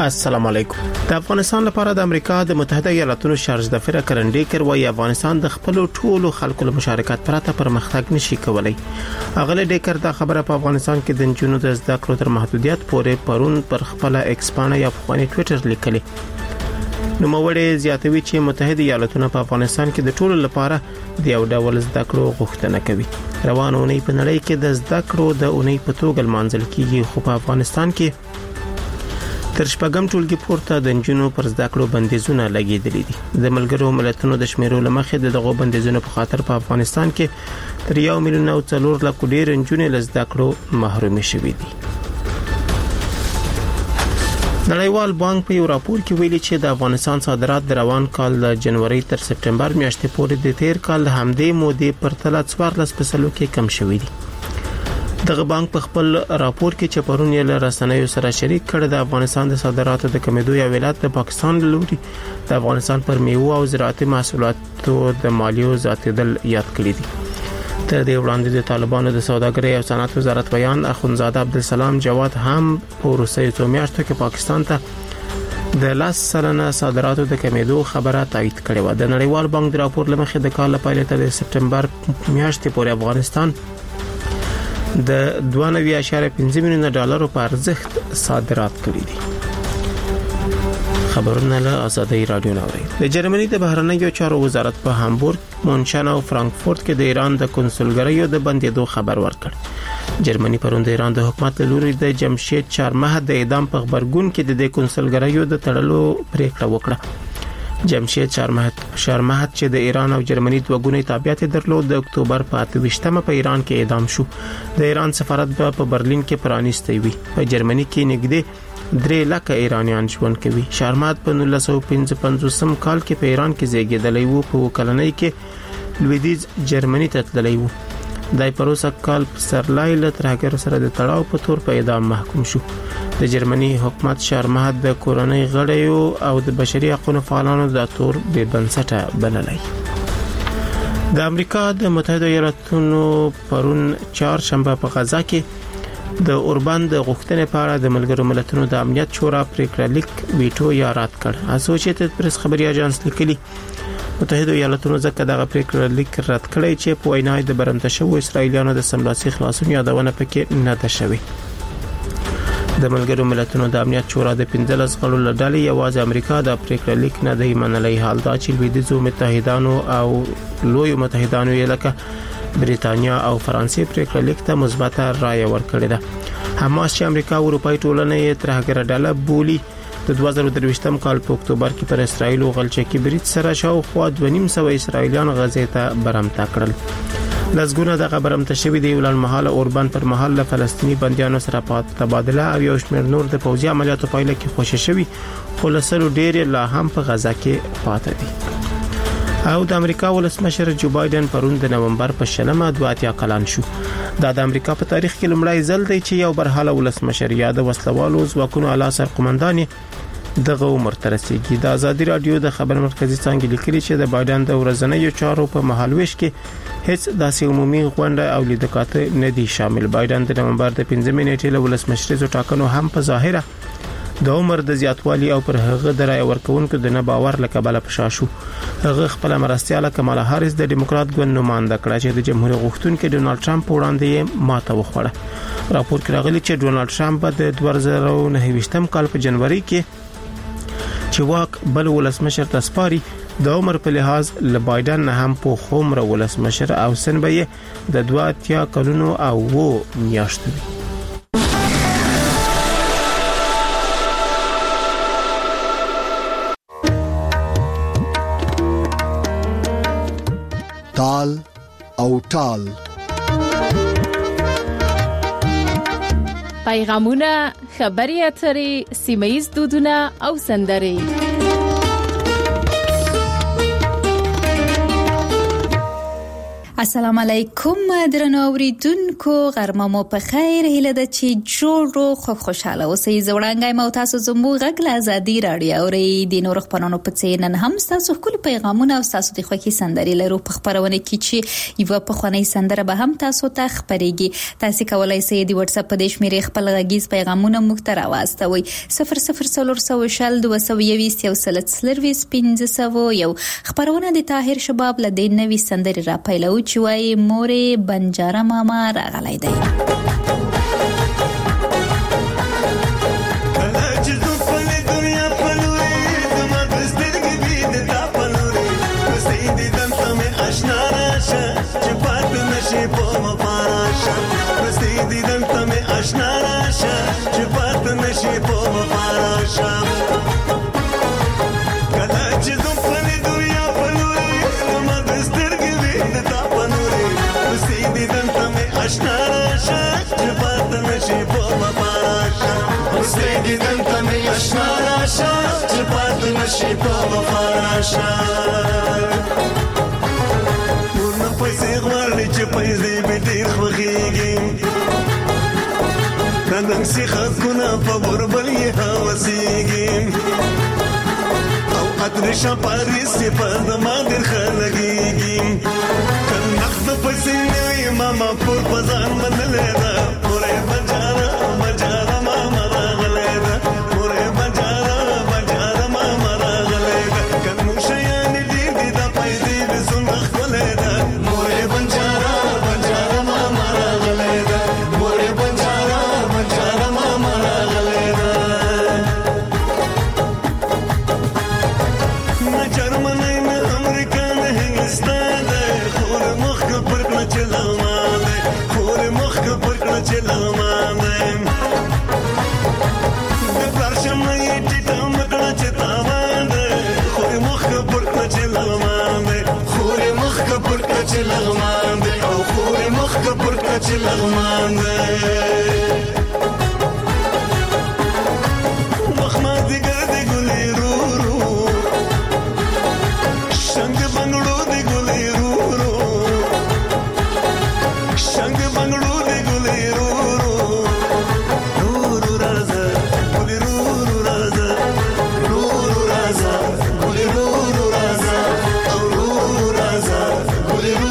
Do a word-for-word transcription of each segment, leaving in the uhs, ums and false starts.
السلام علیکم. د افغانستان لپاره د امریکا د متحده ایالاتونو شارج دفتر کرنډیکر وايي افغانستان د خپل ټولو خلکو له مشارکت پرته پرمختګ نشي کولای. اغله ډیکر دا خبره په افغانستان کې د جنونو د زده کړو تر محدودیت پورې پرون پر خپل ایکسپانه یا په ټوئیټر لیکلي. نو موړې زیاتوي چې متحده ایالاتونه په افغانستان کې د ټولو لپاره د یو ډول زده کړو غوښتنه کوي. روانه اونۍ په نړۍ کې د زده کړو د اونۍ په توګه منځل کیږي، خو په افغانستان کې تر شپږم ټولګي پورته د جنونو پر زده کړو بندیزونه لګیدلي دي. د ملګرو ملتونو د شمیرو لمخې د دغو بندیزونو په خاطر په افغانستان کې تر یو میلیون او څلور لک ډیر جنونې له زده کړو محروم شوي دي. نړیوال بانک په یو راپور کې ویلي چې د افغانستان صادرات د روان کال د جنوري تر سپټمبر میاشتې پورې د تیر کال د همدې مودې په پرتله څوارلس فیصد کې کم شوي دي. دغه بانک په خپل راپور کې چې پرون یې له رسنیو سره شریک کړ د افغانستان د صادراتو د کمیدو یو ولایت د پاکستان لوري د افغانستان پر میوه او زراعتي محصولاتو د مالیو زیاتېدل یاد کړی دي. تر دې وړاندې د طالبانو د سوداګرۍ او صنعت وزارت بیان اخوندزاده عبدالسلام جواد هم په وروستیو څو میاشتو کې پاکستان ته د لاس سلنه صادراتو د کمیدو خبره تایید کړې و. د نړیوال بانک د راپور لمخې د کال په پیل د سپټمبر میاشتې پورې افغانستان د دوه نوي اعشاریه پنځه میلیونه ډالرو په ارزښت صادرات کړي دي. خبرونه له آزادۍ رادیو نوري. د جرمني د بهرنیو چارو وزارت په هامبورګ، مونشن او فرانکفورت کې د ایران د کنسولګریو د بندیدو خبر ورکړ. جرمني پرون د ایران د حکومت له لوري د جمشید چارمحد د اعدام په خبرګون کې د کنسولګریو د تړلو پریکړه وکړه. جمشید چارمحد شارمحد چې د ایران او جرمني دوه ګونی تابعیت درلود د اکتوبر په اته ویشتمه په ایران کې اعدام شو. د ایران سفارت په برلین کې پرانیستی وي. په جرمني کې نږدې درې لک ایرانیان ژوند کوي. شارمحد په نولس سوه پنځه پنځوس کال کې په ایران کې زیږیدلی وو. په کلنۍ کې لویدیز جرمني ته تللی وو. دای پروسه کال سرلای له ترهګر سره د تړاو په تور په اعدام محکوم شو. د جرمني حکومت شارمحد د کورنۍ غړیو او د بشري حقوقو فعالانو د تور به بنسټه بللی. د امریکا د متحده ایالاتونو پرون چهارشنبه په غزا کې د اوربان د غوښتنې په اړه د ملګرو ملتونو د امنیت شورا پریکړه لیک ویټو یا رد کړ. اسوسییټډ پریس خبري اژانس لیکلي متحده ایالاتونو ځکه دغه پریکړه لیک رد کړی چې په وینای د برمته شوو اسرایلیانو د سملاسي خلاصون یادونه پکې نه ده شوې. د ملګرو ملتونو د امنیت شورا د پنځلس غړو له ډلې یوازې امریکا د پریکړه لیک نه دی منلی. حال دا چې لویدیځو متحدانو او لوی متحدانو یې لکه بریتانیا او فرانسې پریکړه لیک ته مثبته رائے ورکړې ده. حماس چې امریکا او اروپای ټولنه یې ترهګر ډله بولي د دوه زره درویشتم کال په اکتوبر کې پر اسرایل او غلچکی برید سره شاوخوا دوه نیم سوه اسرایلیان غزې ته برمته کړل. لزګونه د برمته شوی دی ولن محل اوربان پر محل له فلسطینی بنديانو سره په تبادله او یو شمېر نور د پوځي عملیاتو پایله کې خوشی شوی، خو لسلو ډیر لا هم په غزا کې پاتې دي. او د امریکا ولسمشر جو بایدن پرون د نومبر په شلمه دوه اتیا کلن شو. دا د امریکا په تاریخ کې لومړی ځل دی چې یو برحاله ولسمشر یا د وسلوالو ځواکونو اعلی سرقومندان دغه عمر ته رسیدي. د آزادي رادیو د خبر مرکزی څنګه لیکلي چې د بایدن د ورځنیو چارو په مهالويش کې هیڅ داسې عمومي غونډه او لیدکاته نه دي شامل. بایدن د نومبر د پنځمې نیټې له ولسمشریزو ټاکنو هم په ظاهره د عمر د زیاتوالي او پر هغه د رای ورکونکو د نه باور له کبله پښا شو. هغه خپل مرستياله کمالا هاریس د ډیموکرات ګوند نماینده کړه چې د جمهوریت غوښتونکو ډونالد ټرمپ وړاندې ماته وخوړه. راپور کې راغلی چې ډونالد ټرمپ د دوه زره نهه کال په جنوري کې چې واک بل ولسمشر ته سپاري د عمر په لحاظ ل بایدن نه هم په خومره ولسمشر او سن به د دوه اتیا کلونو او وو میاشتو وي. تال او ټال پیغامونه، خبري اترې، سیمایي دودونه او سندرې. السلام علیکم درنو اوریدونکو، غرمه مو په خیر. هیله ده چې جوړ روغ خو خوشاله اوسئ. زوړنګای مو تاسو زموږ غږ له ازادي رادیو اورئ. د نورو خبرونو په څیر نن هم تاسو خپل پیغامونه او تاسو د خوښي سندري لرو په خبرونه کې چې یو په خونی سندره به هم تاسو ته خبريږي. تاسو کولای شئ د واتس اپ په دې شمیرې خپل غږیز پیغامونه موږ ته راوستوي. صفر صفر صفر شل دوه سوه یویشت یو سل څلرویشت پنځه سوه یو. خبرونه د طاهر شباب له دې نوې سندري را پیلو چې وای مورې بنجاره ماما راغلی دی. شي په وفاشه ورنه پیسې غواړي چې پیسې به ډېر خوښېږي نن سي خلکونه په وربل یې هوسېږي او اترشه پاریس په زما ډېر ښه لګېږي که نقد پیسې نه وي ماما پور په ځان منلې ده پورې بنجاره بنجاره ماما راغلی ده پورې بنجاره لغمان دی او خوري مخ کپر کچ لغمان دی مخما دیگر دی گلی رو رو شنگ بنگلو دی گلی رو رو شنگ بنگلو دی گلی رو رو رو رو رازا گلی رو رو رازا رو رو رازا گلی رو رو رازا او رو رو رازا گلی رو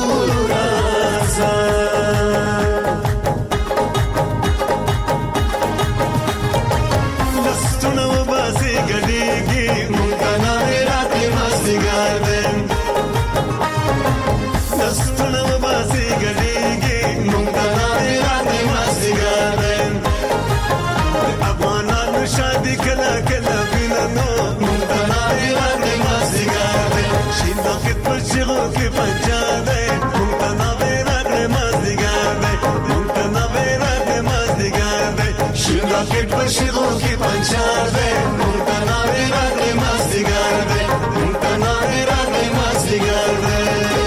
راکټ پر شیغو کې پنچار دی مونږ ته ناوې راغلی مازدیګر دی مونږ ته ناوې راغلی مازدیګر دی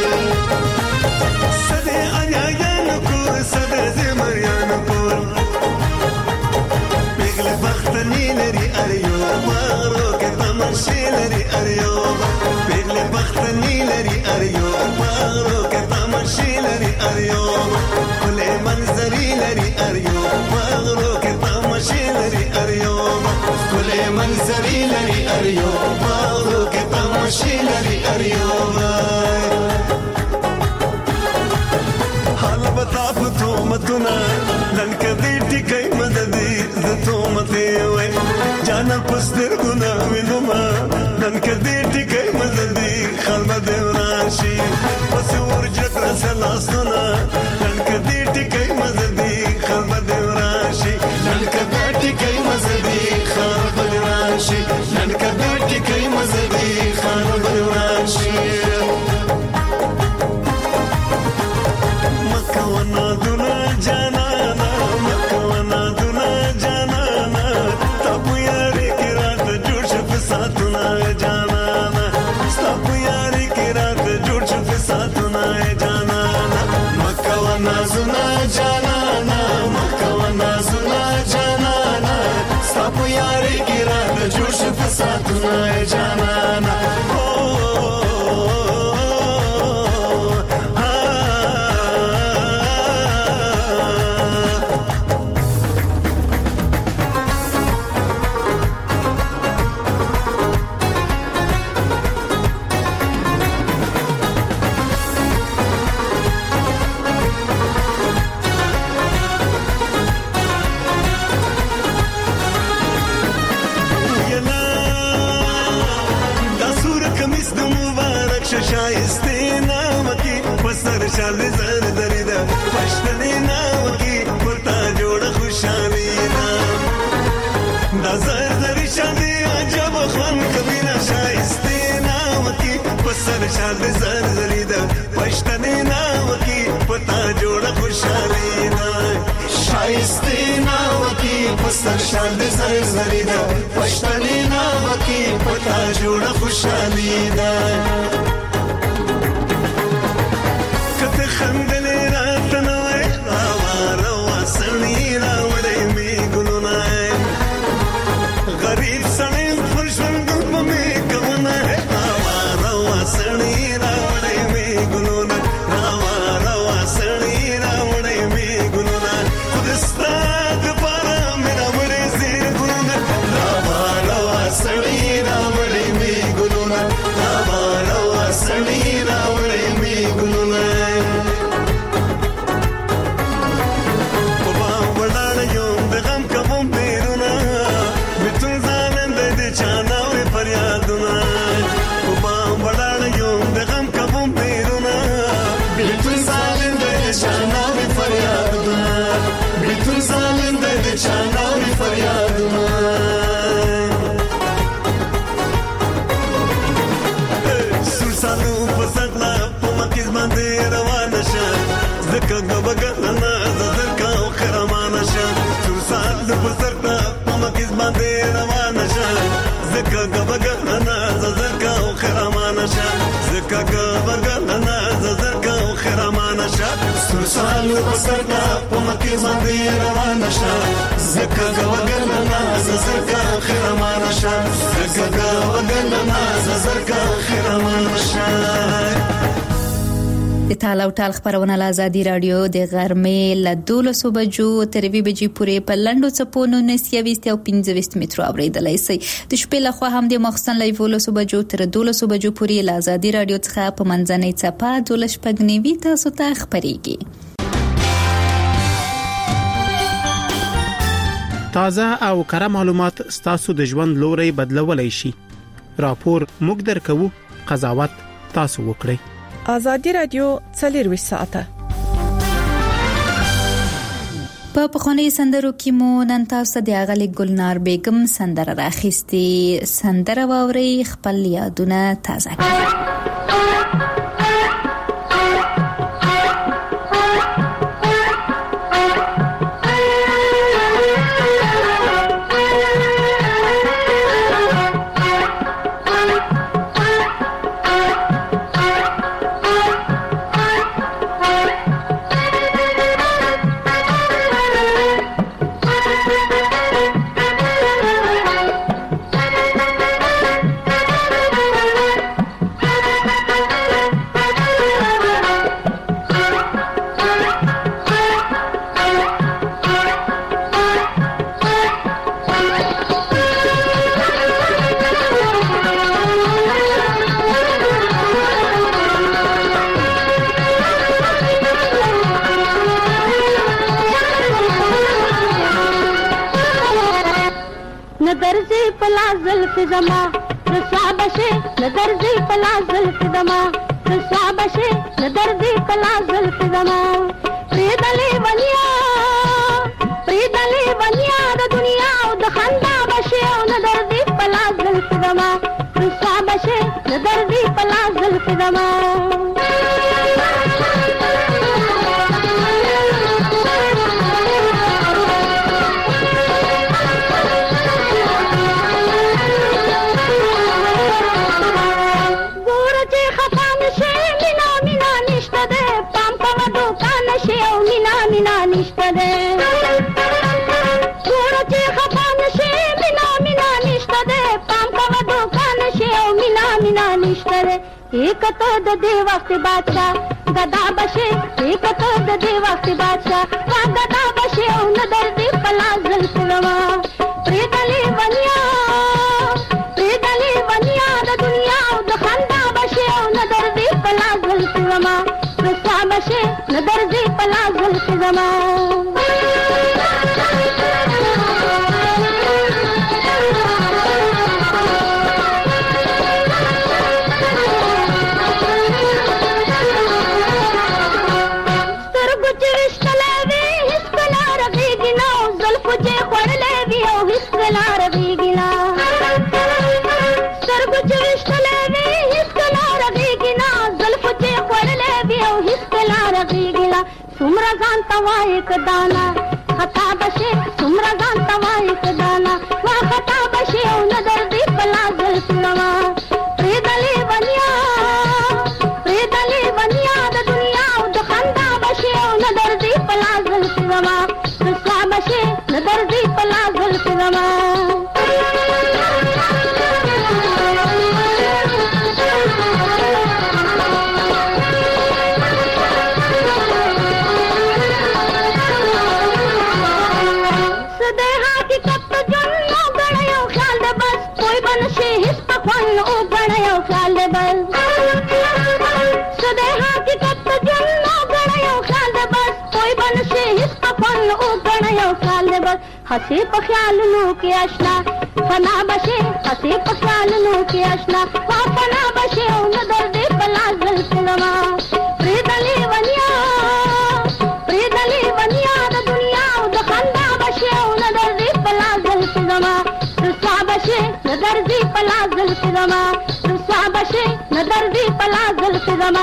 سدې انیایانو کور سدې زمریانو کور پیغله بختنی لري اریو مغرو کې تماشې لري اریو پیغله بختنی لري اریو مغرو کې تماشې لري اریو کله منظرې لري اریو مغرو کې لري اریوم کله منظرې لري اریوم ماورو کې تماشې لري اریوم حال بتا پتو متنا لن کدي ټکای مددي زتو مته وای جانا پستر ګنا وینما لن کدي ټکای مددي خلم دیوراشي پس ورجت رسلاسنا لن کدي ټکای مددي خلم دیوراشي لن کدي ټکای مزدي خلم دیوراشي لن کدي ټکای مزدي خلم دیوراشي مکونا دنا جانانا مکونا دنا جانانا تابو یاری کی رات جوړ شپ ساتنا جانانا تابو یاری کی رات جوړ شپ ساتنا جانانا مکونا زنا جانانا مکونا زنا جانانا تابو یاری کی رات جوړ شپ ساتنا جانانا زر زری دا پښتنې ناوکی پتا جوړ خوشالي دا دا زر زری شاندي عجب خوان کبینا شایسته ناوکی پسر شال زر زری دا پښتنې ناوکی پتا جوړ خوشالي دا شایسته ناوکی پسر شال زر زری دا پښتنې ناوکی پتا جوړ خوشالي دا کته خندلې راته نو راوا راوا سړی راوړې می ګلونه غریب سړی خوشوند په می کومه راوا راوا سړی راوړې می ګلونه راوا راوا سړی راوړې می ګلونه خدستا د پاره مې راوړې زیر ګلونه راوا راوا سړی راوړې می ګلونه راوا راوا سړی راوړې می ګلونه شاناوي فریادونه سر سالو پسړلا په مکه باندې روانه شه زکه غوګلنا زرکا او خرمانه شه سر سالو پسړلا په مکه باندې روانه شه زکه غوګلنا زرکا او خرمانه شه زکه غوګلنا زرکا او خرمانه شه سر سالو پسړلا په مکه باندې روانه شه زکه غوګلنا زرکا خرمانه شه زکه غوګلنا زرکا خرمانه شه. د تاله او ټال خبرونه له ازادي رادیو د غرمې له دولسو بجو تر یوې بجې پورې په لنډو څپو نولس یویشت او پنځه ویشت مترو اورېدلی شئ. د شپې لخوا هم د ماخوستن له یولسو بجو تر دولسو بجو پورې له ازادي رادیو څخه په منځنۍ څپه دولس شپږ نوي تاسو ته خپرېږي. تازه او کره معلومات ستاسو د ژوند لوري بدلولای شي. راپور موږ درکو، قضاوت تاسو وکړئ. ازادي رادیو څلورویشت ساعته په پخوانی سندرو کې مو نن تاسو د اغلی ګلنار بیگم سندره راخستي. سندره واوري خپل یادونه تازه کړئ. زما رسابشه ندرځي پلازل زما رسابشه ندرځي پلازل زما پریدلې ونیا پریدلې ونیا د دنیا او د خندا بشه او ندرځي پلازل زما رسابشه ندرځي پلازل زما एक तो द देवस्ती बादशाह गदा बशे एक तो द देवस्ती बादशाह वा गदा बशे उन दर्दी पलाजल सुलवा प्रेदली वनिया प्रेदली वनिया द दुनिया द खंदा बशे उन दर्दी पलाजल सुलवा रसा बशे न दर्दी पलाजल सुलवा سمرا ځان توای کدانا خطا بشه سمرا ځان توای کدانا وا خطا بشه او نظر دی پلا زل سلوا پریدلی ونیا پریدلی ونیا د دنیا او د خندا بشه او نظر دی پلا زل سلوا رسوا بشه نظر دی پلا زل سلوا हसी पख्यालनों के आशना फना बशे हसी पख्यालनों के आशना वा फना बशे उन दर्दे पला जल सिलवा प्रीदली वनिया प्रीदली वनिया द दुनिया द खंदा बशे उन दर्दे पला जल सिलवा रुसा बशे न दर्दी पला जल सिलवा रुसा बशे न दर्दी पला जल सिलवा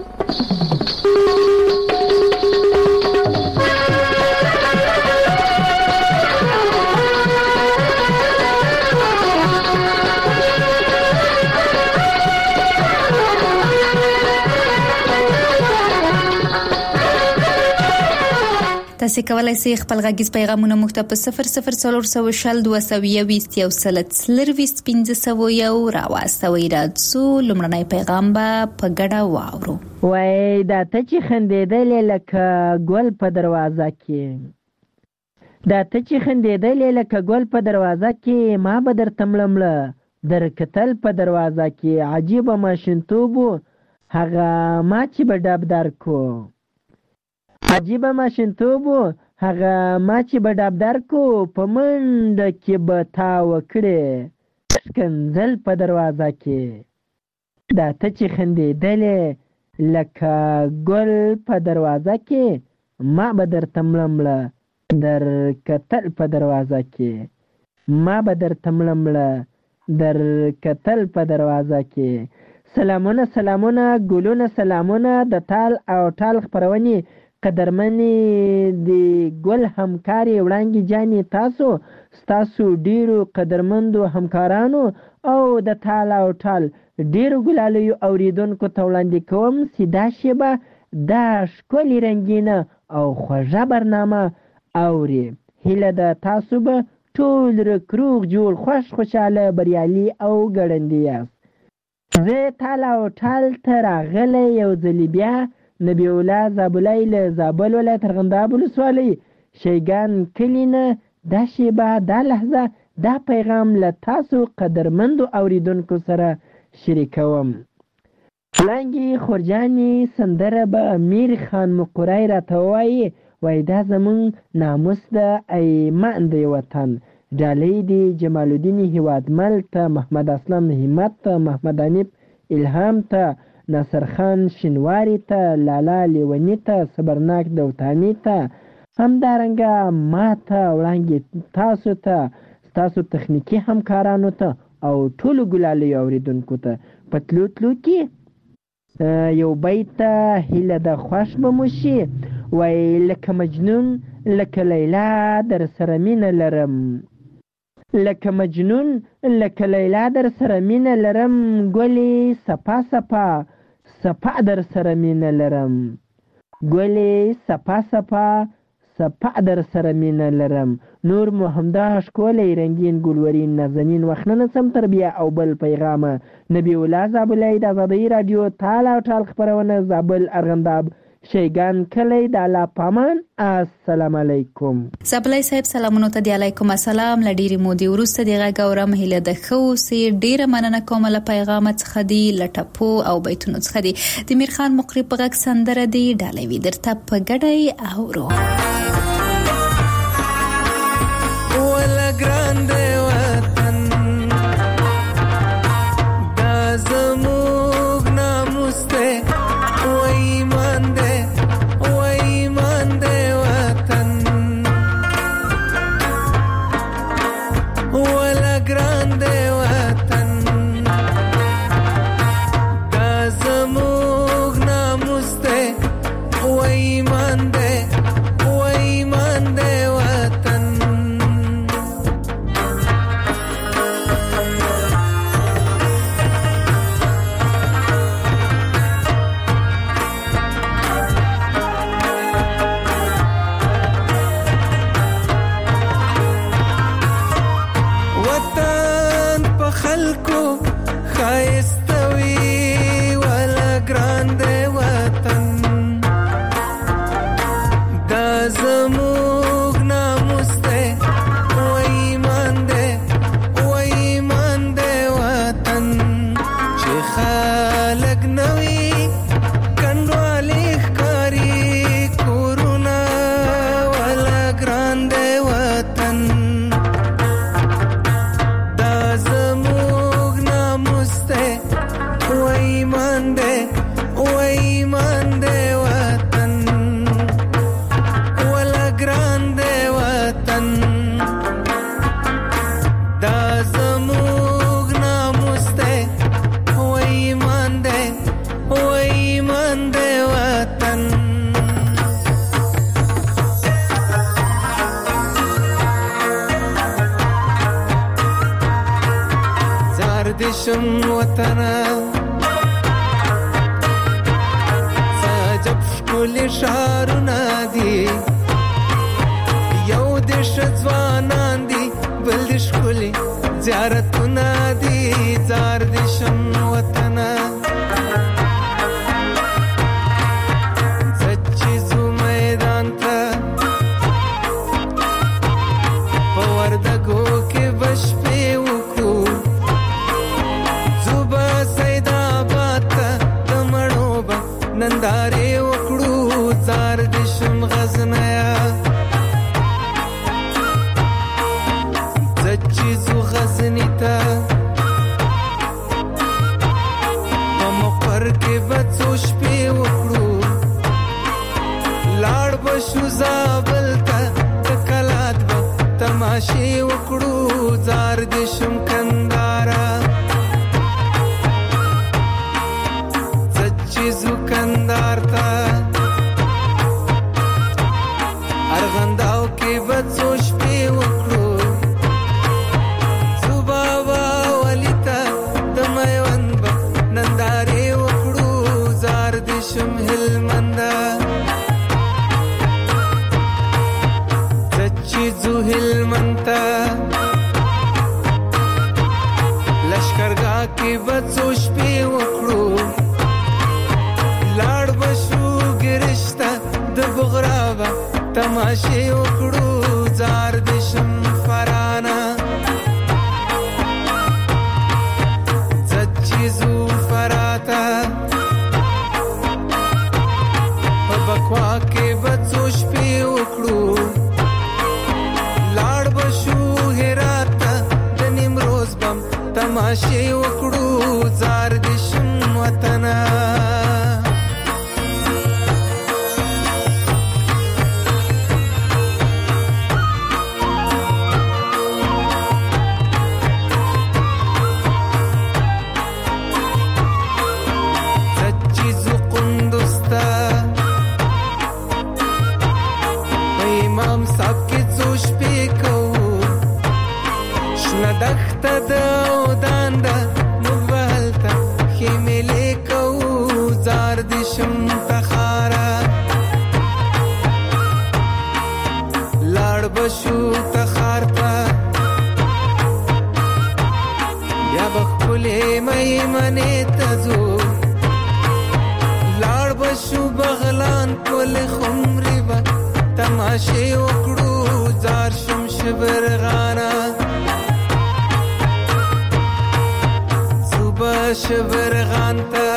تاسو کولای شئ خپل غږیز پیغامونه موږ ته په صفر صفر څلور سوه شل دوه سوه یوویشت یو سل څلرویشت پنځه سوه یو راواستوئ. راځو لومړنی پیغام به په ګډه واورو. وای دا ته چې خندېدلې لکه ګل په دروازه کې دا ته چې خندېدلې لکه ګل په دروازه کې ما به درته مړمړه در کتل په دروازه کې عجیبه ماشومتوب و هغه ما چې به ډابدار کو عجیبه ماشومتوب و هغه ما چې به ډابدار کو په منډه کې به تا وکړې ښکنځل په دروازه کې دا ته چې خندېدلې لکه ګل په دروازه کې ما به درته مړمړه در کتل په دروازه کې ما به درته مړمړه در کتل په دروازه کې. سلامونه سلامونه ګلونه سلامونه د تال او ټال خپرونې قدرمنې د ګل همکارې وړانګې جانې تاسو ستاسو ډیرو قدرمندو همکارانو او د تال او ټال ډیرو ګلالیو اوریدونکو ته وړاندې کوم چې دا شیبه دا ښکلې رنګینه او خوږه برنامه اوري. هیله ده تاسو به ټول رکروغ جوړ خوش خوشحاله بریالي او ګړندي یاست. زه تال او ټال ته راغلی یو ځلې بیا نبی الله زابلای له زابل ولایت ارغنداب ولسوالۍ شیګان کلي نه دا شیبه دا لحظه دا پیغام له تاسو قدرمندو اوریدونکو سره شریکوم. لنګي خورجاني سندره به امیر خان مقری راته وایي وای دا زمون ناموس ده ای ماندې وطن. ډالۍ دی جمال الدین هیوادمل ته محمد اسلام همت ته محمد انیب الهام ته ناصر خان شینواری ته لالا لیونی ته صبرناک دوتانی ته همدارنګه ما ته وړاندې تاسو ته تاسو تخنیکی همکارانو ته او ټولو ګلالی اوریدونکو ته پتلو تلو کې یو بیت هیله د خوښ به مو شي وای لکه مجنون لکه لیلا در سره مینه لرم لکه مجنون لکه لیلا در سره مینه لرم ګلې سپا سپا سپا در سره مینه لرم ګلې سپا سپا سپا در سره مینه لرم. نور مو همدا ښکلی رنګین ګلورین نازنین وخننه سم تربیه او بل پیغامه نبی الله زابلای د آزادۍ راډیو تال او ټال خپرونه زابل ارغنداب شیګان کلی د الله پامان. السلام علیکم. زابلای صاحب سلامونه ته دی. علیکم السلام. لډيري مودي ورسته دی غاورم هله د خو سي ډیره مننه کوم له پیغام څخه دی لټپو او بیتونو څخه دی د میر خان مقری په غږ سندره دی ډالې وی درته په ګډای اورو. ولا ګرانده وطن دا زموږ ناموس ته وای مانده وای مانده وطن ولا ګرانده وطن دا زموږ ناموس ته وای زموږ ناموس دی و ایمان دی و ایمان دی وطن چې خلک نوي کنډوالې ښکاري کورونه ولا ګران دی وطن دا زموږ ناموس دی و ایمان دی و ایمان دی وطن ولا ګران دی وطن دا زموږ ناموس دی و ایمان دی و ایمان دی وطن زار دې شم وطنه سجب ښکلي ښارونه دي یو دې ښه ځوانان دي بل دې ښکلي زیارتونه دي زار دې شم وطنه زه چې ځو میدان ته په وردګو کې به شپې وکړو ځو به سیدآباد ته د مڼو به نندارې وکړو زار دې شم غزنیه زه چې ځو غزني ته په مقر کې به څو شپې وکړو لاړ به شو زابل ته د کلات به تماشې وکړو زار دې شم کندهاره زه چې ځو کندهار ته ارغنداو کې به څو شپې وکړو ځو بابا ولي ته د میوند به نندارې وکړو زار دې شم هلمنده زه چې ځو هلمند ته لشکرګاه کې به څو شپې وکړو لاړ به شو ګرشت ته د بغرا به تماشې وکړو زار دې شم فرانه زه چې ځو فراه ته په بکوا کې به څو شپې وکړو لاړ به شو هرات ته د نیمروز بم تماشې وکړو زار دې شم وطنه زه چې ځو قندوز ته په امام صاحب کې څو شپې کوو شنه دښته ده او دانده موږ به هلته ښې میلې کوو زار دې شم تخاره لاړ به شو تخار ته بیا به ښکلې میمنې ته ځو لاړ به شو بغلان پل خمرې به تماشې وکړو زار شم شبرغانه ځو به شبرغان ته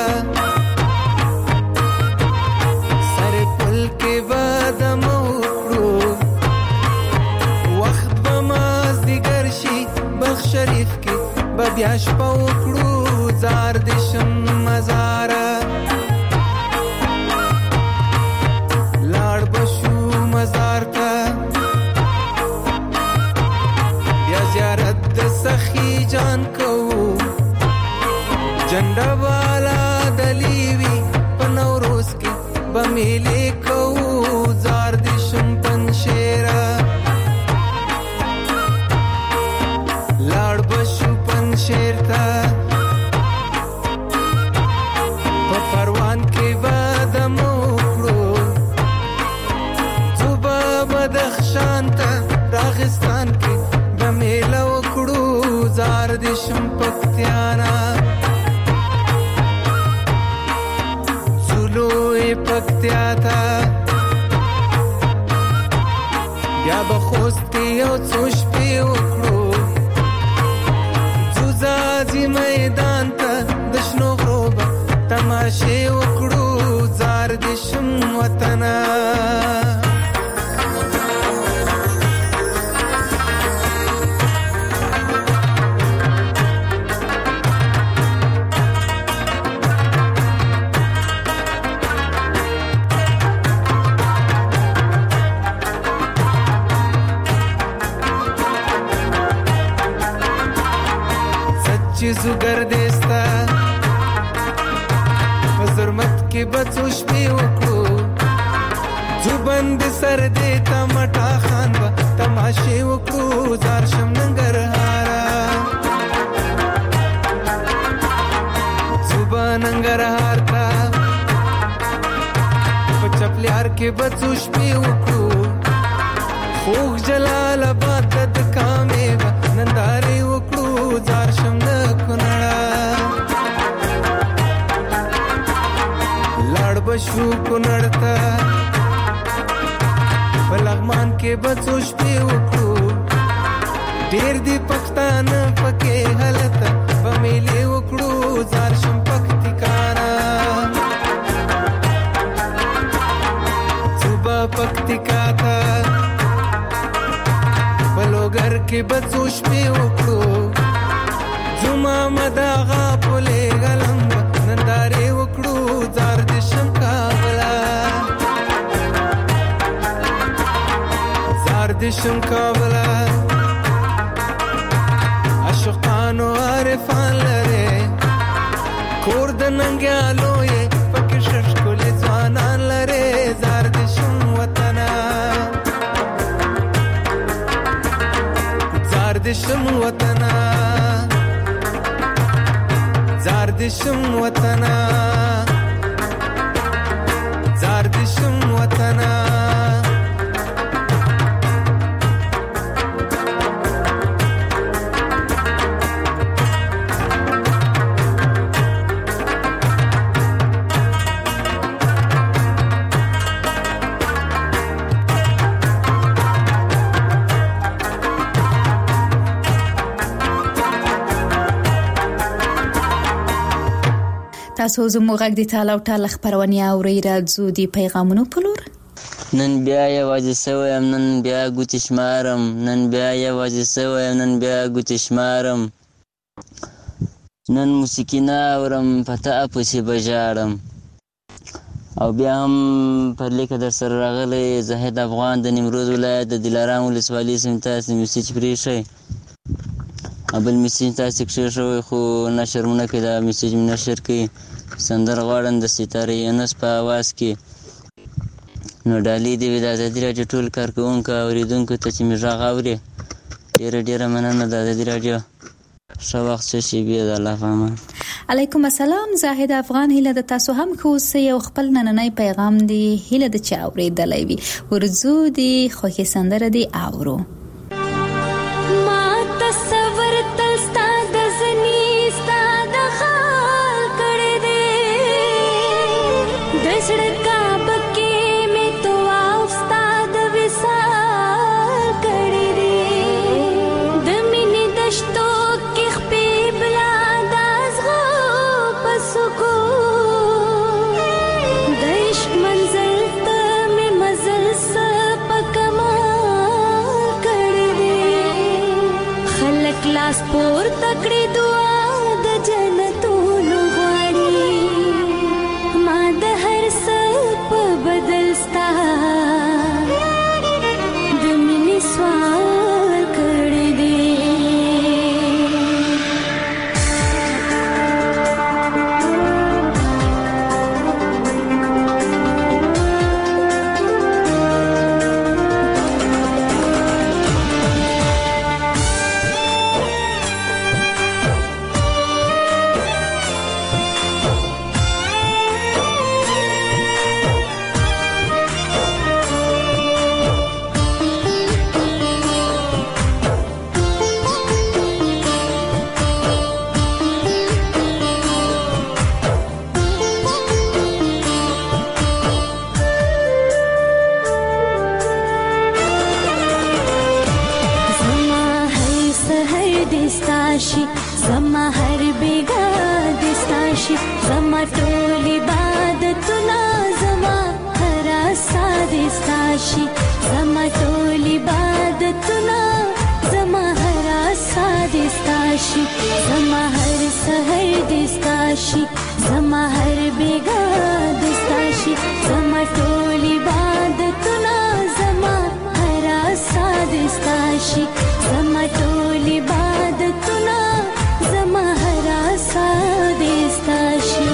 سر پل کې به دمه وکړو وخت به مازدیګر شي بلخ شریف کې به بیا شپه وکړو زار دې شم مزاره لاړ به شو مزار ته بیا زیارت د سخي جان کوو جنډه والا دلی وي په نوروز کې به میلې کوو زار دې شم پنشیره لاړ به شو پنشیر ته په پروان کې به دمه وکړو ځو به بدخشان ته راغستان کې به میله وکړو زار دې شم پکتیانا زولو پکتیا تا یا به خوست کې یو څو شپې وکړو ځوځي میدان ته د شنو غرو به تماشې وکړو زار دې شم وطنه چیزو گردستا وزرمت کې بچو شپې وکړو زبند سر دې تمټا خان با تماشې وکړو زار شم ننګرهارا زبا ننګرهار تا پچپلیار کې بچو شپې وکړو خوږ جلال آباد د کامې با نندارې وکړو زار شم د کنړا لاړ بشو کنړ ته بلغمان کې بچو شپې وکړو ډېر دی پښتانه پکې حالت په میلې وکړو زار شم پکتیکانا صوبه پکتیکا ته بلوګر کې بچو شپې وکړو زما مداغا پوله غلم نندارې وکړو زار دې شم کابلا زار دې شم کابلا عاشقانو عارفان لره کور د ننګیالو یې پکې ششکول ځوانان لره زار دې شم وطنا زار دې شم وطنا زار دې شم وطنا زار دې شم وطنا تاسو زموږ غږ د تاله او ټاله خپرونې اورئ راځو د پیغامونو په لور نن بیا یوازې سویم نن بیا ګوتې شمارم نن بیا یوازې سویم نن بیا ګوتې شمارم نن موسیقي نه اورم په تا پسې به ژاړم او بیا هم پر لیکه در سره راغلی زاهد افغان د نیمروز ولایت د دلارام ولسوالۍ سیمې تاسې میسج پرېښی او بل میسج تاسې کښېښوی خو نشر مو نه کوي دا میسج مې نشر کوي سندره غواړم د ستاره یونس په اواز کې نو ډالۍ دې وي د ازادي راډیو ټول کارکوونکو اورېدونکو ته چې مې غږ اوري ډېره ډېره مننه د ازادي راډیو ښه وخت ښه شېبې د الله په امان علیکم السلام زاهد افغان هیله د تاسو هم ښه اوسئ او خپل نننی پیغام دی هیله د چې اورېدلی وي ورځو د خوښې سندره دی اورو मंजिल त में मजल सा पकमा شي زما هر بیگا دستا شي زما ټول عبادتونه زما هر ساد دستا شي زما ټول عبادتونه زما هر ساد دستا شي زما هر سحر دستا شي زما هر بیگا دستا شي زما ټول عبادتونه زما هر ساد دستا شي زما ټول عبادتونه زما هر ساد دستا شي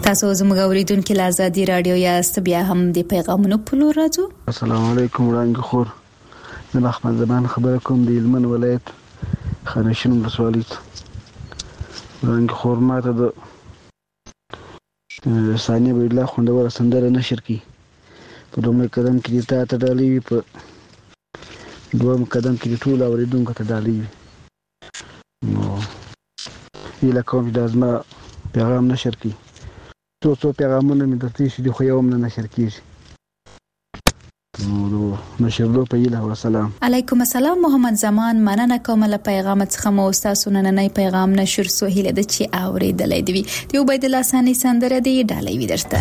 تاسو زموږ اوریدونکو له ازادي رادیو یاست، بیا هم د پیغامونو په لور راځو. السلام علیکم وړاندې خور د احمد زمان خبره کوم د هلمند ولایت خانشین ولسوالۍ وړاندې خور ماته د ثانیه بېډله خوندوره سندره نشر کړي. په لومړي قدم کې د تا ته ډالۍ وي، په دویم قدم کې د ټولو اورېدونکو ته ډالۍ وي. نو هیله کوم چې دا زما پیغام نشر کړي. څو څو پیغامونه مې درته ایښي دي خو یو هم نه نشر کېږي. نو نشردو په هیله وسلام. علیکم السلام محمد زمان، مننه کوم له پیغام څخه مو ستاسو نننی پیغام نشر سو هیله د چې اورېدلې دی. د عبید الله ثاني سندره دی ډالۍ وي درته.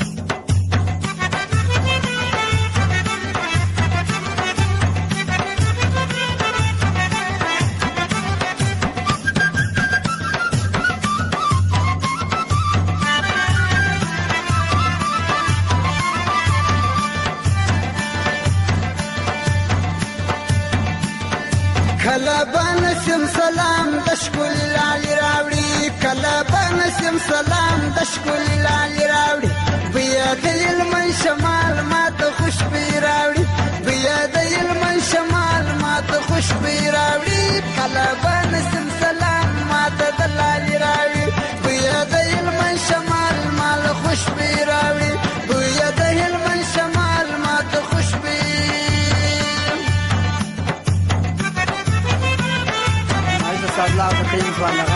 سلام د ښکل لالي راوړي، بیا د علمن شمال ماته خوشبوي راوړي، بیا د علمن شمال ماته خوشبوي راوړي. کله به نسم سلام ماته د لالي راوړي، بیا د علمن شمال مال خوشبوي راوړي، بیا د علمن شمال ماته خوشبوي. عايز صادلا په تین ځوان لغه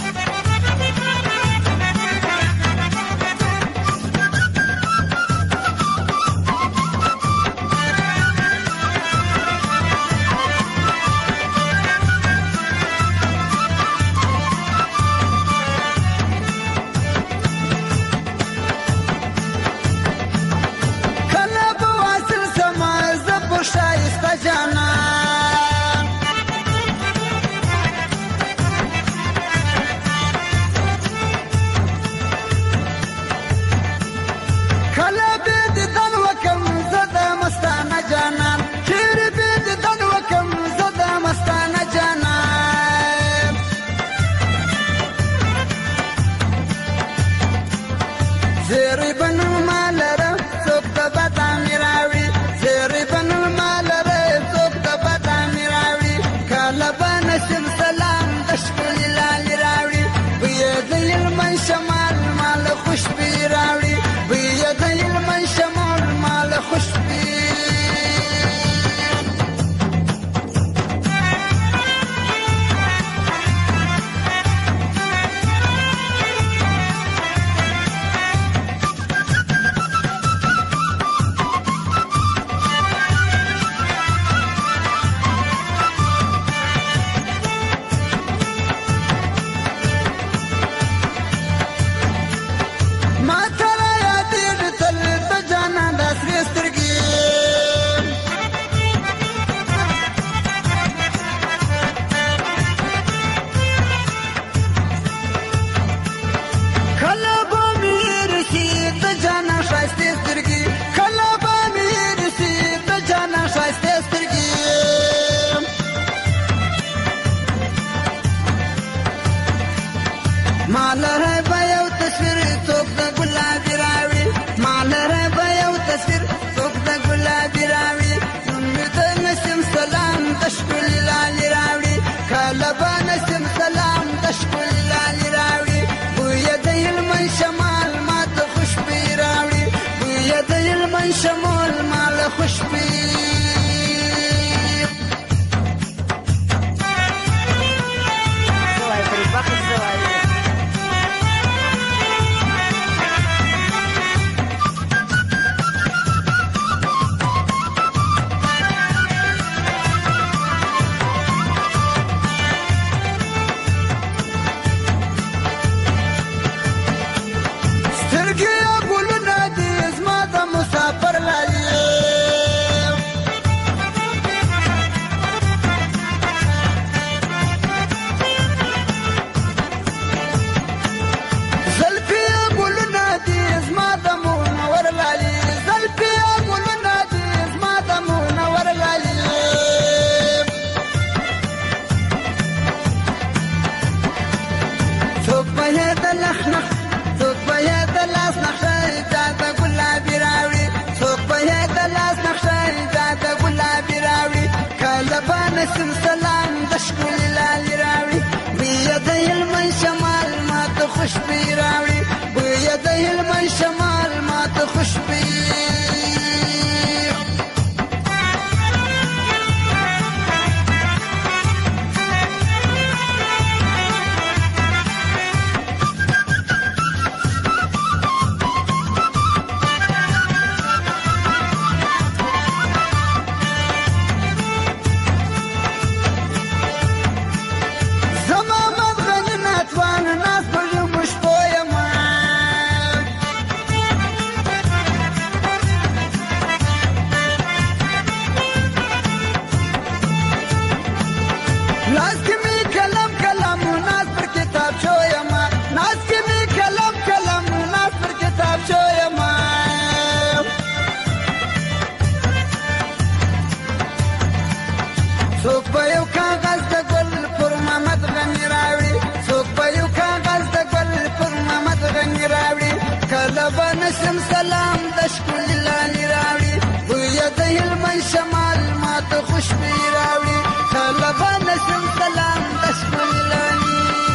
شمال مال خوشبوي. سترګې ګلونه دي زما د مسافر لالي، نسم سلام د ښکلي لالي راوړي بویه د هلمند شمال ماته خوشبوي راوړي بویه د هلمند شمال ماته خوشبوي نسم سلام د ښکلي لالي راوړي بویه د هلمند شمال ماته خوشبوي راوړي طالبه نسم سلام د ښکلي لالي.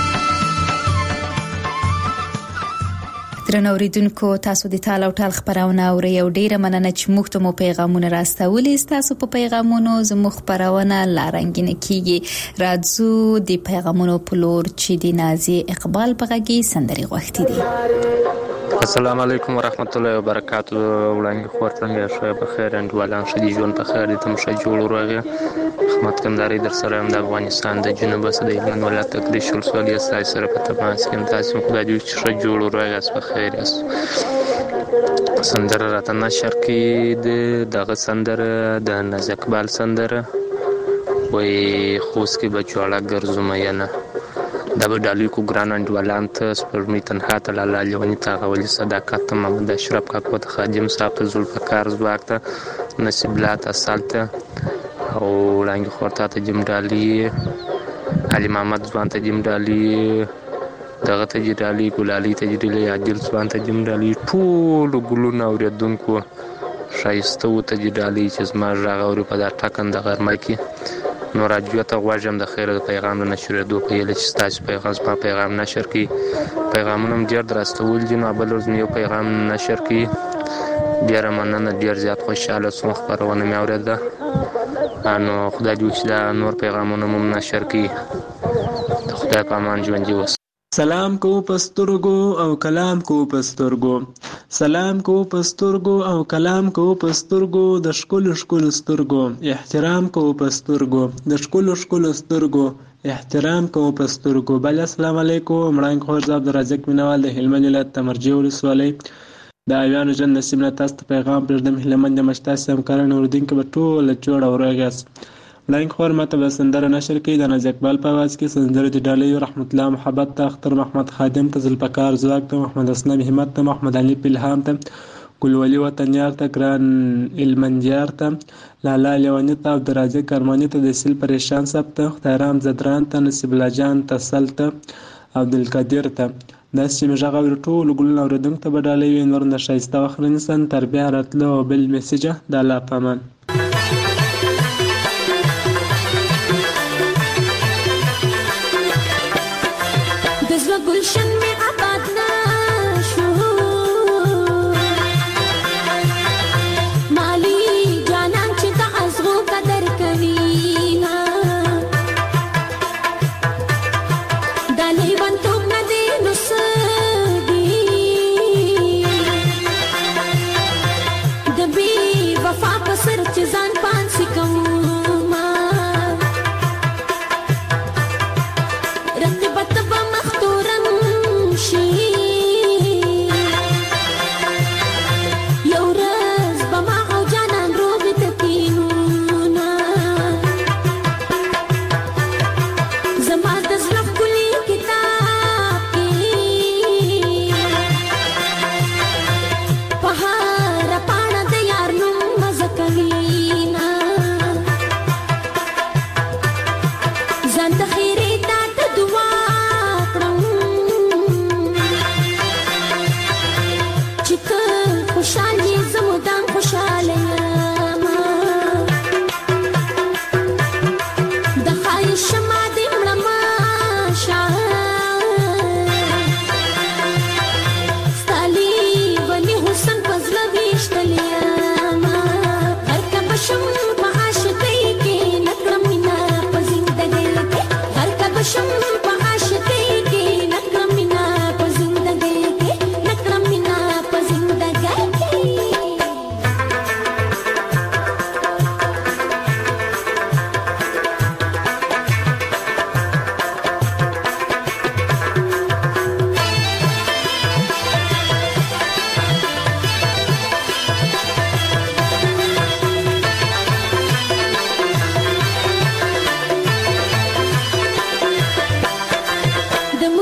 درنو اوریدونکو تاسو د تال او ټال خبرونه اورئ او ډیره مننه چې موږ ته مو پیغامونه راستولي تاسو په پیغامونو زموږ خبرونه لارنګینه کیږي راځو د پیغامونو په لور چې د نازي اقبال بغږی سندري غوښتي دي. السلام علیکم ورحمت الله وبرکاتہ وړاندې خور څنګه ښه په خیر انډوالان ښه دي ژوند په خیر دي تم ښه جوړ وروغه خدمت کمداري در سره هم د افغانستان د جنوب د هلمند ولایت تکریش ولسوالۍ سای سره په تماس کې تاسو خدای دې چې ښه جوړ وروغه په خیر یاست. سندره راته نشر کې د دغه سندره د نازي اقبال سندره وای خوست کې بچواړه ګرځوم ینه دا به ډالوي کو ګران انډوالان ته سپرمي تنها ته لاله لیونی ته غولي صداقت ته محمد اشرف کاکو ته خادم صاحب ته ذوالفقار زواک ته نصیب الله ته سالته او وړاندې خورته ته جیم ډالي علي محمد ځوان ته جیم ډالي دغه ته جیم ډالي ګلالي ته جیم ډالي عادل ځوان ته جیم ډالي ټول ګلونه اوریدونکو شایسته و ته جیم ډالي چې زما راغ اوري په دا ټاکند غرمه کې نو راجو ته غواړم د خیر د پیغام نه نشریدو په یله چې تاسو پیغام په پیغام نشر کی پیغامونه ډیر درستول دي نو بل ورځ یو پیغام نشر کی ډیر مننه ډیر زیات خوشاله سوم خبرونه مې اوریده انو خدای دې چې دا نور پیغامونه مم نشر کی خدای په امان ژوند دي. سلام کو پسترګو او کلام کو پسترګو سلام کو پسترګو او کلام کو پسترګو د شکل شکل سترګو احترام کو پسترګو د شکل شکل سترګو احترام کو پسترګو. بل السلام علیکم مړنګ خور زاب د رازق مینوال د هلمند ولایت تمرجی ولسوالۍ د ایوانو جن نسیم نه تاسو پیغام پردم هلمند مشتا سم کارن وردین کې ټول جوړ اورګاس مړنګ خور ماته به سندره نشر کې د نازي اقبال په आवाज کې سندره د ډالۍ رحمت الله محبت ته اختر محمد خادم ته ذوالفقار زواک ته محمد اسلام همت ته محمد علي الهام ته ګلولي وطن یار ته ګران المنجار ته لالا لیونی ته د راځي کرمانی ته د سیل پریشان صاحب ته خیرام زدران ته نصیب الله جان ته سلته عبدالقادر ته دا چې مجاغه ټول ګلونه اوریدم ته بدالې وینور نه شایسته واخرین سن تربیه راتلو بل میسج د الله پامان. गुलशन में आबाद ना शो माली जाना चिता अज़गो कदर कवीना दाली बंतुम न दे नुसगी दबी वफा पसर चिजान पान सिकमा रत्ती बत्तबा मख्तूरन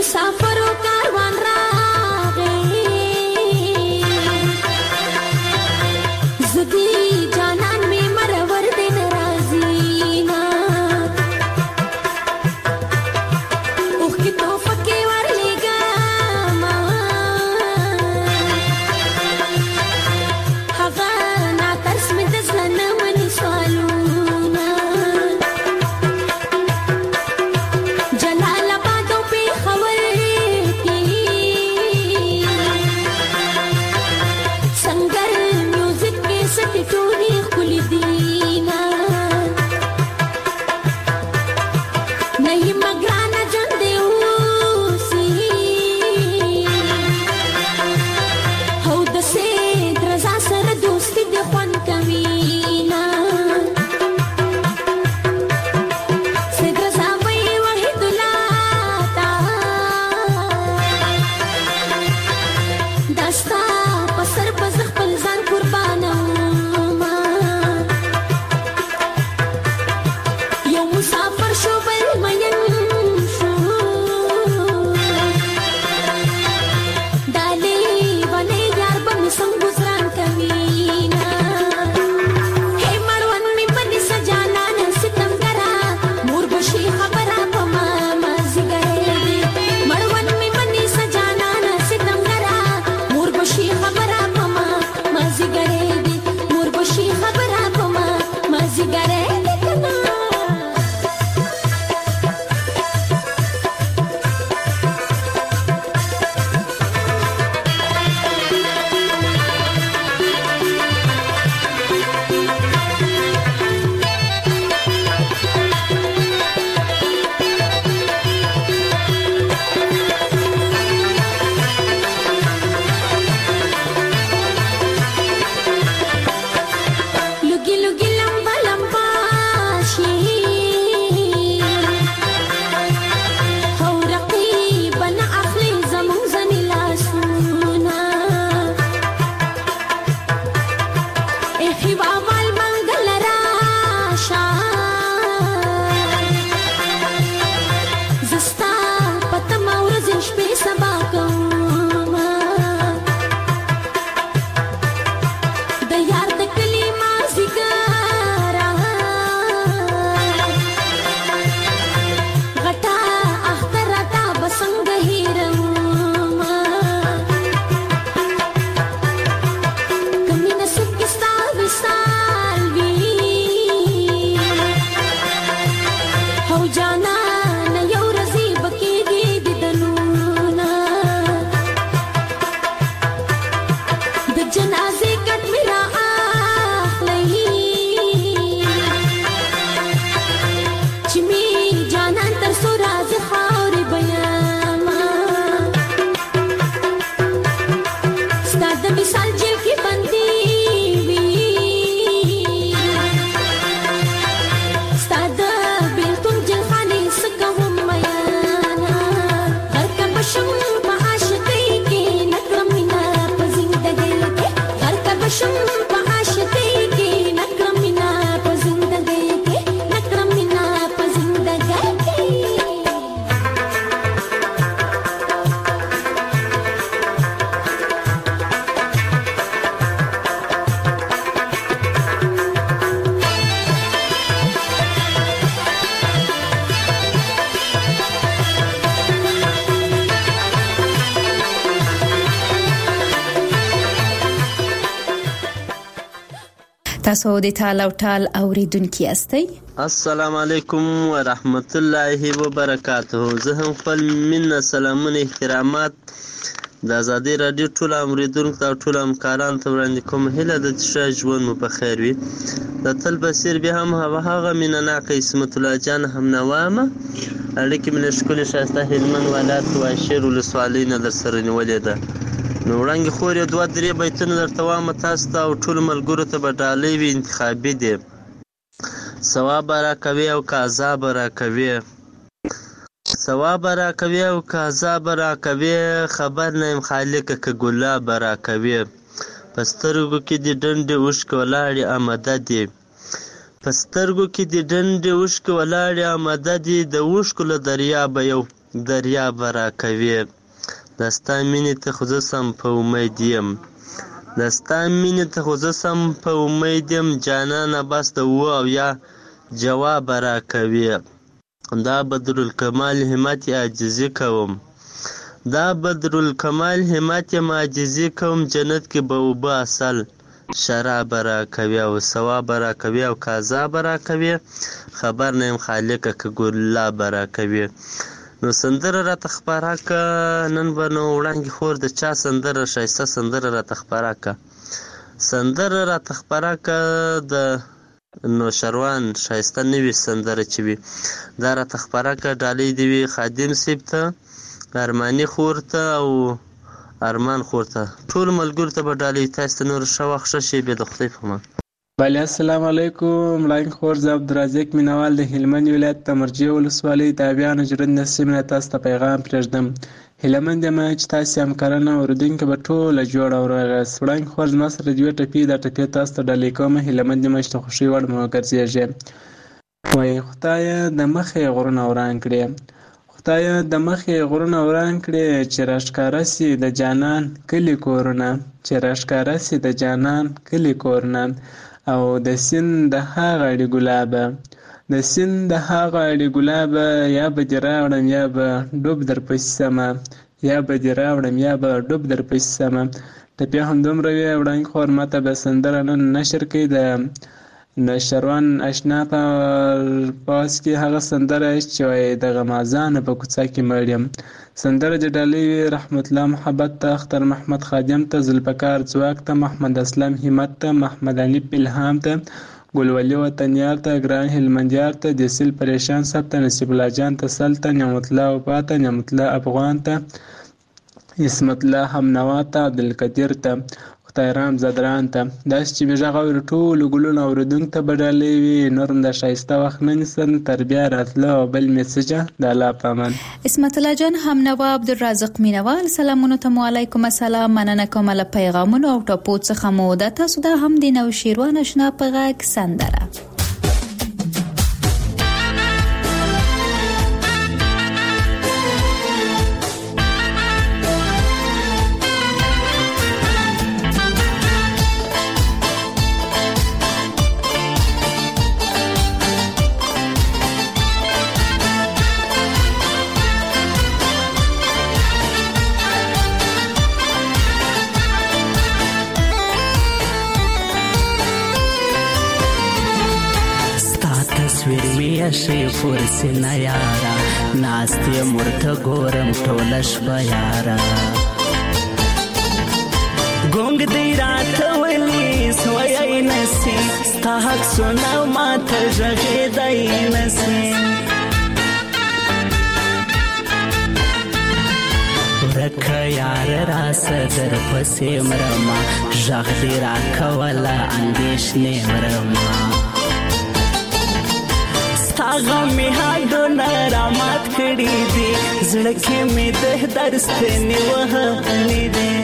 مسافرو کاروان راغی زدی جانان می مرور دی نرازی نا اوخ کی توفه کی ورلیگا ما هغه نا ترس می دزلن منی سوالونا جلال آباد او پیښور کې سنگر میوزیک کې سټي ټولې ښکلي دي نا نه یې مګرانه ژوند دی اوسي او داسې درځه سره دوستي دې خوند کوي نا دستا پسر پس خپل ځان قربانوم یو مسافر شو بل مین شو دالی ونه یار به می څنګه گزاران کوي نا هی مروان می بني سجانا نه ستمګرا مور بشي خبره په ما مازیګر مروان می بني سجانا نه ستمګرا مور بشي خبره په ما مازیګر دی مور بشي خبره په ما مازیګر دی کنا لګي لګي لمبا لمبا شي هو رقيب انا اخلي زمون زني لاسونا اخي بابا المنگل راشا زستا پتم ورځ شپې سبا کوم د یار د کلی مازیګرا غټا اخترتا بسنګ هیرما کمی نصیب کستا وصال وی هو جانا نه یو رزي بکیږي د دلونا د جنازې کټ میرا اخلي چې می جانان تر سو راز خاورې بیاما ستا د مثال جیل کې بندي وي ستا د بیلتون جیل خانې څه کوم میانا غرقه بشم په عاشقۍ کې نه کړم مینا په زندګۍ کې غرقه بشم په عاشقۍ کې نه کړم مینا په زندګۍ کې نه کړم مینا په زندګۍ کې تاسو د ټال او ټال اوریدونکي یاستئ. السلام علیکم ورحمت الله وبرکاته. زه هم خپل مینه سلامونه احترامات د ازادي رادیو ټول اوریدونکو او ټول همکارانو ته وړاندې کوم. هیله ده چې ښه ژوند مو په خیر وي. د تل بصیر بیا هم هغه مینه ناکه اسمت الله جان هم نوامه اړیکې مې له ښکلي ښایسته هلمند ولایت واشیر ولسوالۍ نه در سره نیولې ده. نو وړاندې خور یو دوه درې بیتونه درته وایم تاسو ته او ټولو ملګرو ته به ډالۍ وي انتخابي دي. ثواب به راکوي او که عذاب به راکوي ثواب به راکوي او که عذاب به راکوي خبر نه یم خالقه که ګلاب به راکوي. په سترګو کې دې ډنډې اوښکې ولاړې آمده دي په سترګو کې دې ډنډې اوښکې ولاړې آمده دي د اوښکو له دریابه یو دریاب به راکوي د ستا مینې ته خو زه سم په امید یم د ستا مینې ته خو زه سم په امید یم جانانه بس د اوه او یا جواب به راکوي دا بدرالکمال همت یې عاجزي کوم دا بدرالکمال همت یم عاجزي کوم جنت کې به اوبه اصل شراب به راکوي او ثواب به راکوي او قضا به راکوي خبر نه یم خالقه که ګلاب به راکوي نو سندره راته خپاره که نن به نو وړانګې خور د چا سندره ښایسته سندره راته خپاره که سندره راته خپاره که د نوشروان ښایسته نوې سندره چې وي دا راته خپاره که ډالۍ دې وي خادم صیب ته ارماني خور ته او ارمان خور ته ټول ملګرو ته به ډالۍ تاسو ته نور ښه وخت ښه شیبې د خدای په امان بله السلام علیکم وړاندې خور زه عبدالرزاق مینوال د هلمند ولایت د مرجې ولسوالۍ تابعیانو جرد نسیم نه تاسو ته پیغام پرېږدم هیله مند یم چې تاسې همکارانه اورېدونکي به ټوله جوړه ورغاست وړاندې خور زما سره دوې ټپې دا ټپې تاسو ته ډالۍ کوم هیله مند یم چې د خوښۍ وړ مو وګرځېږي وایي خدایه د مخې غرونه وران کړې خدایه د مخې غرونه وران کړې چې راښکاره سي د جانان کلي کورونه چې راښکاره سي د جانان کلي کورونه او د سیند د هغه اړې ګلابه د سیند د هغه اړې ګلابه یا به دې راوړم یا به ډوب در پسې سمه یا به دې راوړم یا به ډوب در پسې سمه ټپې همدومره وې وړاندې خور ماته به سندره نن نشر کوي د نشروان اشنا په پاس کې هغه سندره چې وایي د غمازانو په کوڅه کې مړ یم سندره د ډالۍ وي رحمت الله محبت ته اختر محمد خادم ته ذوالفقار ځواک ته محمد اسلم همت ته محمد علي الهام ته ګلولي وطنیار ته ګران هلمندیار ته دسیل پریشان صاحب ته نصیب الله جان ته سل ته نعمت الله وفا ته نعمت الله افغان ته اسمت الله همنوا ته عبدالقدیر ته خدای رام زدران ته داسې چې مې غږ اوري ټولو ګلونو اورېدونکو ته به ډالۍ وي نور هم د ښایسته وخت نه نیسم تر بیا راتله او بل میسجه د الله په امان اسمت الله جان همنوا عبدالرازق مینوال سلامونو ته مو علیکم السلام مننه کوم له پیغامونو او ټپو څخه مو د تاسو د هم د نوشیروان اشنا په غږ سندره شي فرسي نه یارا ناستې مرته ګورم ټوله شپه یارا ګونګ دی راته ولي سوی نسي ستا حق سونه ماته غږېدی نسي ورکه یار راسه در پسې مرما غږ دې راکوله اندېښنې مرما غمې هډونه رامات کړي دي زړه کې مې د درستنې وهلې دي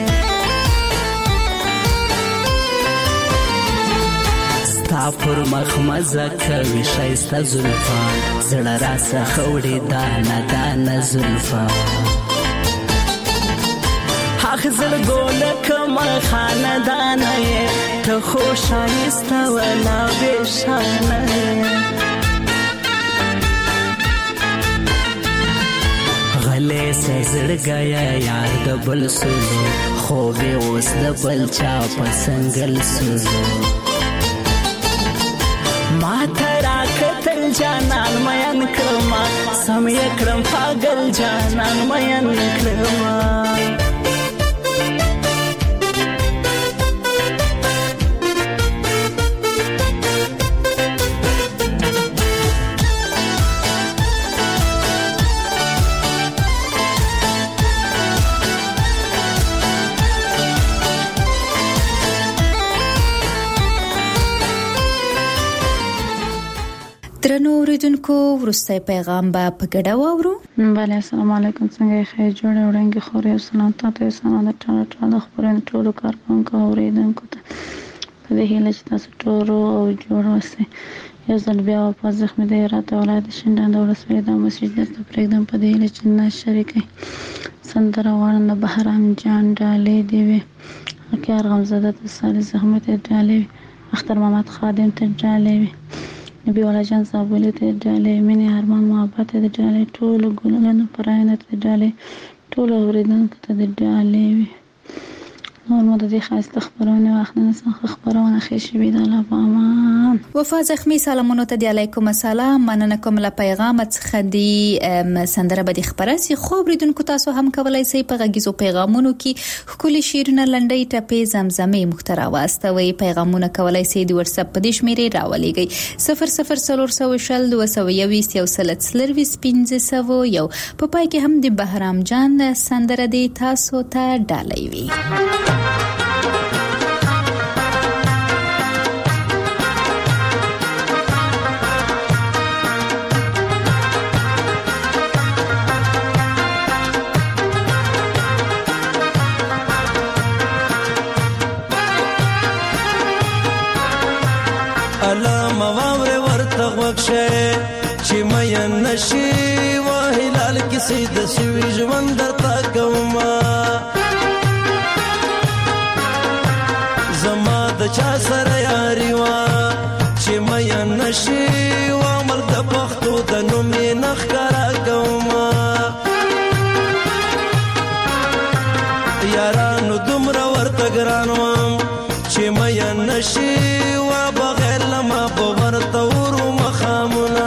ستا پر مخ مزه کوي ښایسته زلفان زړه راڅخه وړي دانه دانه زلفان حق زړګو لکه خاندانه یې ته خو ښایسته ولا بېشانه یې غلې سه زړګیا یار د بل سولو خوبې اوس د بل چا په سنګل سولو ما ته راکتل جانان مین کړما سم یې کړم پاگل جانان مین کړما درنو اوریدونکو وروستی پیغام به په ګډه واورو. بله السلام علیکم څنګه یې ښه جوړې وړانګې خورې او سلام تاته یې سلام د ټاله ټاله خپرونې ټولو کارکوونکو او اوریدونکو ته په دې هیله چې تاسو ټول روغ او جوړ اوسئ. یو ځل بیا واپس زخمي د هرات ولایت شینډنډ ولسوالۍ دا مسیج درته پرېږدم په دې هیله چې نه شریکئ. سندره غواړم د بهرام جان ډالۍ دې وي، حکیار غمزده ته صالح زحمت ته ډالۍ وي، اختر محمد خادم ته ډالۍ وي، نبي والا جان صابولي ته ډالۍ، مینې ارمان محبت ته ډالۍ، ټولو ګلانو پراینه ته ډالۍ، ټولو اورېدونکو ته ډالۍ وي. نور مو د دې ښایسته خپرونې وخت نه څنګه خپرونه ښې شوې ده. الله په امان. وفا زخمي سلامونو ته دی علیکم السلام. مننه کوم له پیغام څخه دی سندره به د خبره سي خو بریدونکو تاسو هم کولای شئ په غږیزو پیغامونو کې خولي شیرونه لنډۍ ټپې زمزمې محتوا واستوي. پیغامونه کولای شئ د واتس اپ په دې شمیرې راولېږئ صفر صفر څلور سوه شل دوه سوه یوویشت یو سل څلرویشت پنځه سوه یو. په پای کې هم د بهرام جان سندره دی تاسو ته ډالۍ وي. چې مې نشي و هلال کې سید شوي ژوند درته کومه زما د چا سره یاري وا چې مې نشي و مل د پختو د نوم یې نخکارا کومه یارانو دومره ورته ګران وم چې مې نشي و بغیر لما په ورته ورو مخامونه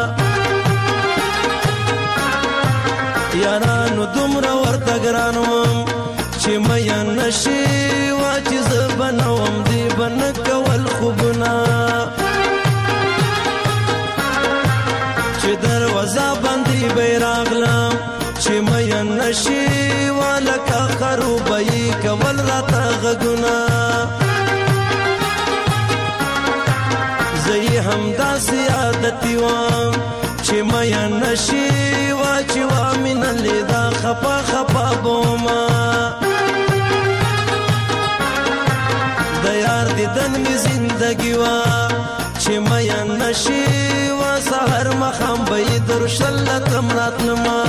یارانو دومره ورته ګران وم چې مې نشي و چې زه بنوم دی بن کول خوبونه چې دروازه باندې بیراغلم چې مې نشي و لکه خروبې کول راته غږونه زه هم داسې عادتي وم چې مې نشي و چې و من لیدا خپا خپا بوما د یار دیدن می زندگی و چې مې نشي و سحر مخام به درشل تمرات نما